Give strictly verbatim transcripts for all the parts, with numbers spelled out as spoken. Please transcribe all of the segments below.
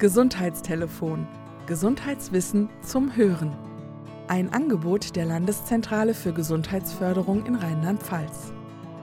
Gesundheitstelefon. Gesundheitswissen zum Hören. Ein Angebot der Landeszentrale für Gesundheitsförderung in Rheinland-Pfalz.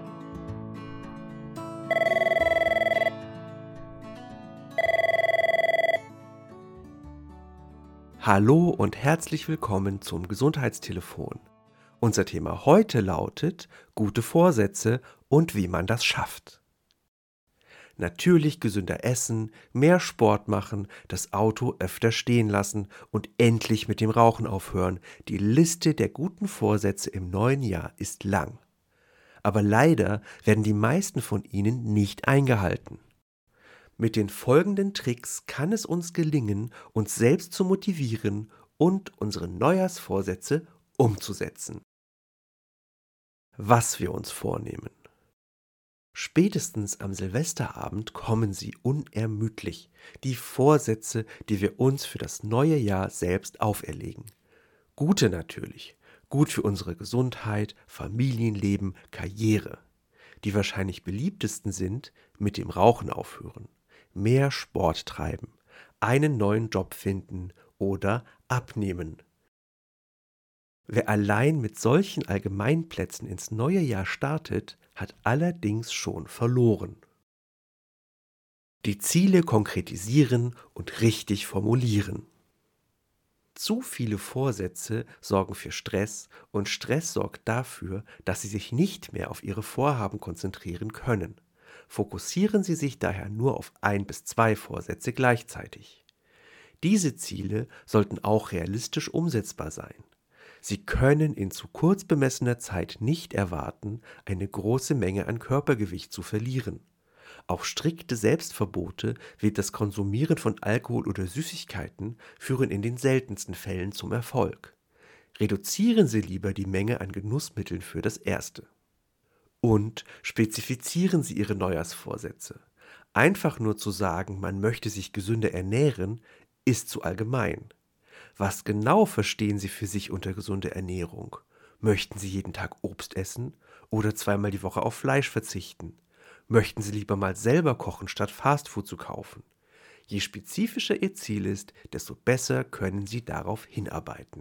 Hallo und herzlich willkommen zum Gesundheitstelefon. Unser Thema heute lautet gute Vorsätze und wie man das schafft. Natürlich gesünder essen, mehr Sport machen, das Auto öfter stehen lassen und endlich mit dem Rauchen aufhören. Die Liste der guten Vorsätze im neuen Jahr ist lang. Aber leider werden die meisten von ihnen nicht eingehalten. Mit den folgenden Tricks kann es uns gelingen, uns selbst zu motivieren und unsere Neujahrsvorsätze umzusetzen. Was wir uns vornehmen. Spätestens am Silvesterabend kommen sie unermüdlich, die Vorsätze, die wir uns für das neue Jahr selbst auferlegen. Gute natürlich, gut für unsere Gesundheit, Familienleben, Karriere. Die wahrscheinlich beliebtesten sind: mit dem Rauchen aufhören, mehr Sport treiben, einen neuen Job finden oder abnehmen. Wer allein mit solchen Allgemeinplätzen ins neue Jahr startet, hat allerdings schon verloren. Die Ziele konkretisieren und richtig formulieren. Zu viele Vorsätze sorgen für Stress und Stress sorgt dafür, dass Sie sich nicht mehr auf Ihre Vorhaben konzentrieren können. Fokussieren Sie sich daher nur auf ein bis zwei Vorsätze gleichzeitig. Diese Ziele sollten auch realistisch umsetzbar sein. Sie können in zu kurz bemessener Zeit nicht erwarten, eine große Menge an Körpergewicht zu verlieren. Auch strikte Selbstverbote wie das Konsumieren von Alkohol oder Süßigkeiten führen in den seltensten Fällen zum Erfolg. Reduzieren Sie lieber die Menge an Genussmitteln für das Erste. Und spezifizieren Sie Ihre Neujahrsvorsätze. Einfach nur zu sagen, man möchte sich gesünder ernähren, ist zu allgemein. Was genau verstehen Sie für sich unter gesunde Ernährung? Möchten Sie jeden Tag Obst essen oder zweimal die Woche auf Fleisch verzichten? Möchten Sie lieber mal selber kochen, statt Fastfood zu kaufen? Je spezifischer Ihr Ziel ist, desto besser können Sie darauf hinarbeiten.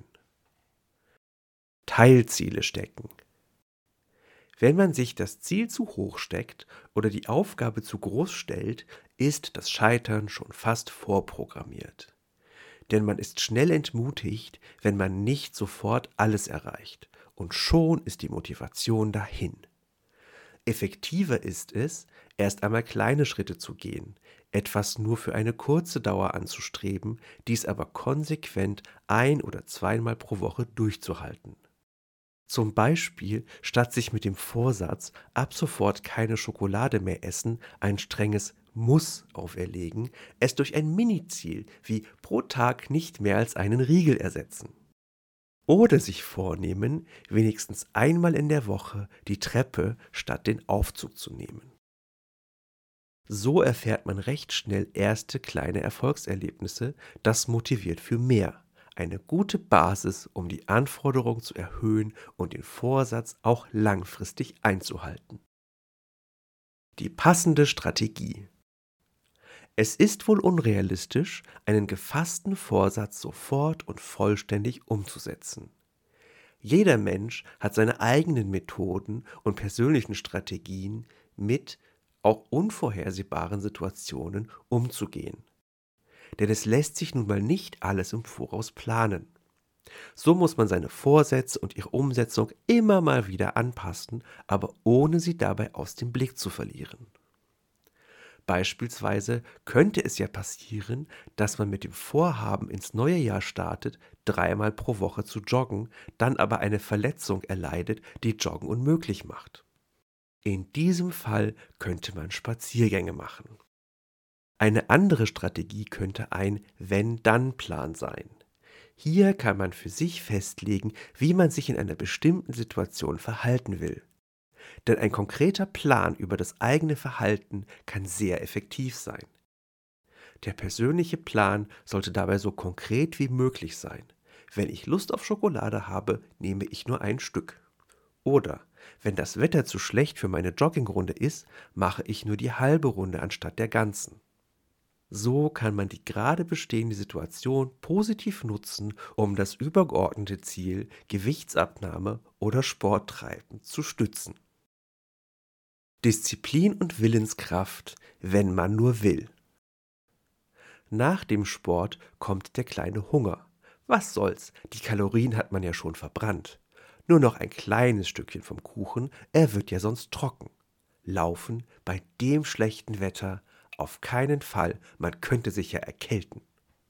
Teilziele stecken. Wenn man sich das Ziel zu hoch steckt oder die Aufgabe zu groß stellt, ist das Scheitern schon fast vorprogrammiert. Denn man ist schnell entmutigt, wenn man nicht sofort alles erreicht, und schon ist die Motivation dahin. Effektiver ist es, erst einmal kleine Schritte zu gehen, etwas nur für eine kurze Dauer anzustreben, dies aber konsequent ein- oder zweimal pro Woche durchzuhalten. Zum Beispiel, statt sich mit dem Vorsatz, ab sofort keine Schokolade mehr essen, ein strenges Muss auferlegen, es durch ein Miniziel wie pro Tag nicht mehr als einen Riegel ersetzen. Oder sich vornehmen, wenigstens einmal in der Woche die Treppe statt den Aufzug zu nehmen. So erfährt man recht schnell erste kleine Erfolgserlebnisse, das motiviert für mehr. Eine gute Basis, um die Anforderungen zu erhöhen und den Vorsatz auch langfristig einzuhalten. Die passende Strategie. Es ist wohl unrealistisch, einen gefassten Vorsatz sofort und vollständig umzusetzen. Jeder Mensch hat seine eigenen Methoden und persönlichen Strategien, mit auch unvorhersehbaren Situationen umzugehen. Denn es lässt sich nun mal nicht alles im Voraus planen. So muss man seine Vorsätze und ihre Umsetzung immer mal wieder anpassen, aber ohne sie dabei aus dem Blick zu verlieren. Beispielsweise könnte es ja passieren, dass man mit dem Vorhaben ins neue Jahr startet, dreimal pro Woche zu joggen, dann aber eine Verletzung erleidet, die Joggen unmöglich macht. In diesem Fall könnte man Spaziergänge machen. Eine andere Strategie könnte ein Wenn-Dann-Plan sein. Hier kann man für sich festlegen, wie man sich in einer bestimmten Situation verhalten will. Denn ein konkreter Plan über das eigene Verhalten kann sehr effektiv sein. Der persönliche Plan sollte dabei so konkret wie möglich sein. Wenn ich Lust auf Schokolade habe, nehme ich nur ein Stück. Oder wenn das Wetter zu schlecht für meine Joggingrunde ist, mache ich nur die halbe Runde anstatt der ganzen. So kann man die gerade bestehende Situation positiv nutzen, um das übergeordnete Ziel Gewichtsabnahme oder Sporttreiben zu stützen. Disziplin und Willenskraft, wenn man nur will. Nach dem Sport kommt der kleine Hunger. Was soll's, die Kalorien hat man ja schon verbrannt. Nur noch ein kleines Stückchen vom Kuchen, er wird ja sonst trocken. Laufen bei dem schlechten Wetter, auf keinen Fall, man könnte sich ja erkälten.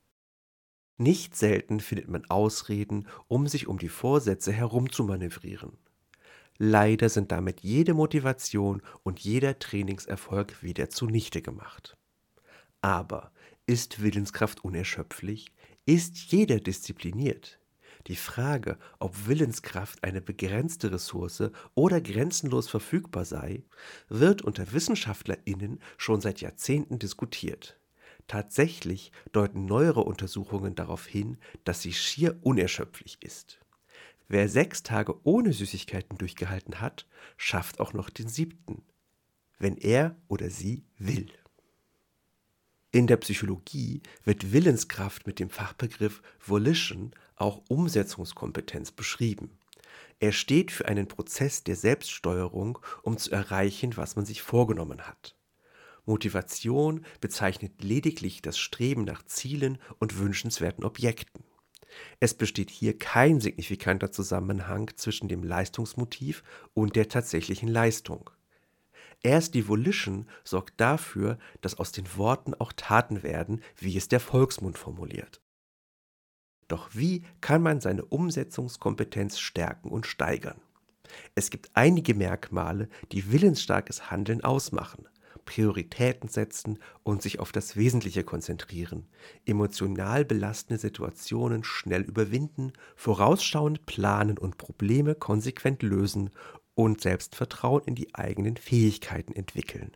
Nicht selten findet man Ausreden, um sich um die Vorsätze herumzumanövrieren. Leider sind damit jede Motivation und jeder Trainingserfolg wieder zunichte gemacht. Aber ist Willenskraft unerschöpflich? Ist jeder diszipliniert? Die Frage, ob Willenskraft eine begrenzte Ressource oder grenzenlos verfügbar sei, wird unter WissenschaftlerInnen schon seit Jahrzehnten diskutiert. Tatsächlich deuten neuere Untersuchungen darauf hin, dass sie schier unerschöpflich ist. Wer sechs Tage ohne Süßigkeiten durchgehalten hat, schafft auch noch den siebten, wenn er oder sie will. In der Psychologie wird Willenskraft mit dem Fachbegriff Volition, auch Umsetzungskompetenz, beschrieben. Er steht für einen Prozess der Selbststeuerung, um zu erreichen, was man sich vorgenommen hat. Motivation bezeichnet lediglich das Streben nach Zielen und wünschenswerten Objekten. Es besteht hier kein signifikanter Zusammenhang zwischen dem Leistungsmotiv und der tatsächlichen Leistung. Erst die Volition sorgt dafür, dass aus den Worten auch Taten werden, wie es der Volksmund formuliert. Doch wie kann man seine Umsetzungskompetenz stärken und steigern? Es gibt einige Merkmale, die willensstarkes Handeln ausmachen. Prioritäten setzen und sich auf das Wesentliche konzentrieren, emotional belastende Situationen schnell überwinden, vorausschauend planen und Probleme konsequent lösen und Selbstvertrauen in die eigenen Fähigkeiten entwickeln.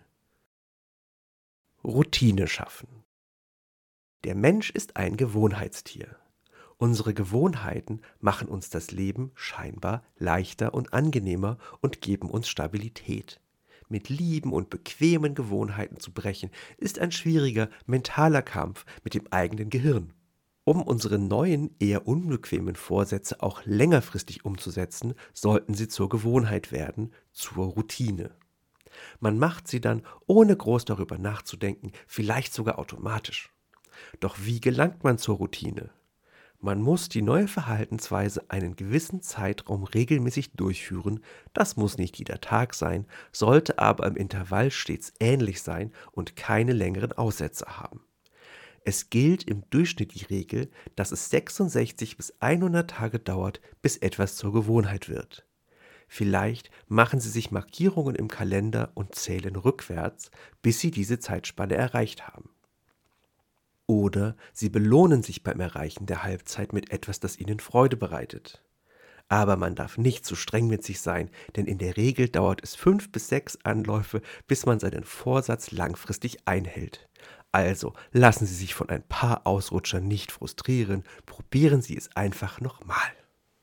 Routine schaffen. Der Mensch ist ein Gewohnheitstier. Unsere Gewohnheiten machen uns das Leben scheinbar leichter und angenehmer und geben uns Stabilität. Mit lieben und bequemen Gewohnheiten zu brechen, ist ein schwieriger mentaler Kampf mit dem eigenen Gehirn. Um unsere neuen, eher unbequemen Vorsätze auch längerfristig umzusetzen, sollten sie zur Gewohnheit werden, zur Routine. Man macht sie dann, ohne groß darüber nachzudenken, vielleicht sogar automatisch. Doch wie gelangt man zur Routine? Man muss die neue Verhaltensweise einen gewissen Zeitraum regelmäßig durchführen, das muss nicht jeder Tag sein, sollte aber im Intervall stets ähnlich sein und keine längeren Aussetzer haben. Es gilt im Durchschnitt die Regel, dass es sechsundsechzig bis hundert Tage dauert, bis etwas zur Gewohnheit wird. Vielleicht machen Sie sich Markierungen im Kalender und zählen rückwärts, bis Sie diese Zeitspanne erreicht haben. Oder Sie belohnen sich beim Erreichen der Halbzeit mit etwas, das Ihnen Freude bereitet. Aber man darf nicht zu streng mit sich sein, denn in der Regel dauert es fünf bis sechs Anläufe, bis man seinen Vorsatz langfristig einhält. Also lassen Sie sich von ein paar Ausrutschern nicht frustrieren, probieren Sie es einfach nochmal.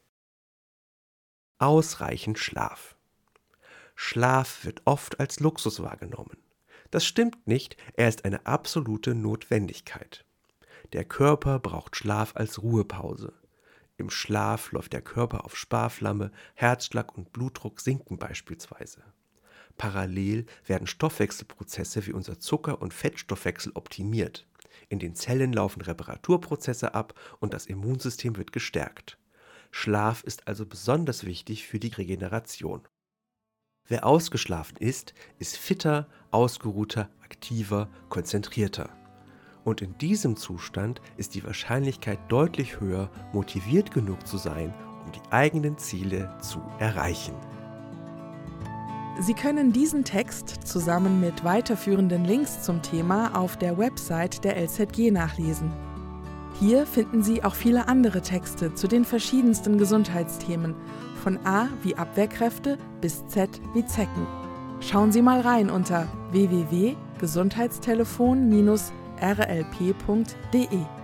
Ausreichend Schlaf. Schlaf wird oft als Luxus wahrgenommen. Das stimmt nicht, er ist eine absolute Notwendigkeit. Der Körper braucht Schlaf als Ruhepause. Im Schlaf läuft der Körper auf Sparflamme, Herzschlag und Blutdruck sinken beispielsweise. Parallel werden Stoffwechselprozesse wie unser Zucker- und Fettstoffwechsel optimiert. In den Zellen laufen Reparaturprozesse ab und das Immunsystem wird gestärkt. Schlaf ist also besonders wichtig für die Regeneration. Wer ausgeschlafen ist, ist fitter, ausgeruhter, aktiver, konzentrierter. Und in diesem Zustand ist die Wahrscheinlichkeit deutlich höher, motiviert genug zu sein, um die eigenen Ziele zu erreichen. Sie können diesen Text zusammen mit weiterführenden Links zum Thema auf der Website der L Z G nachlesen. Hier finden Sie auch viele andere Texte zu den verschiedensten Gesundheitsthemen, von A wie Abwehrkräfte bis Z wie Zecken. Schauen Sie mal rein unter w w w punkt gesundheitstelefon Bindestrich r l p punkt d e.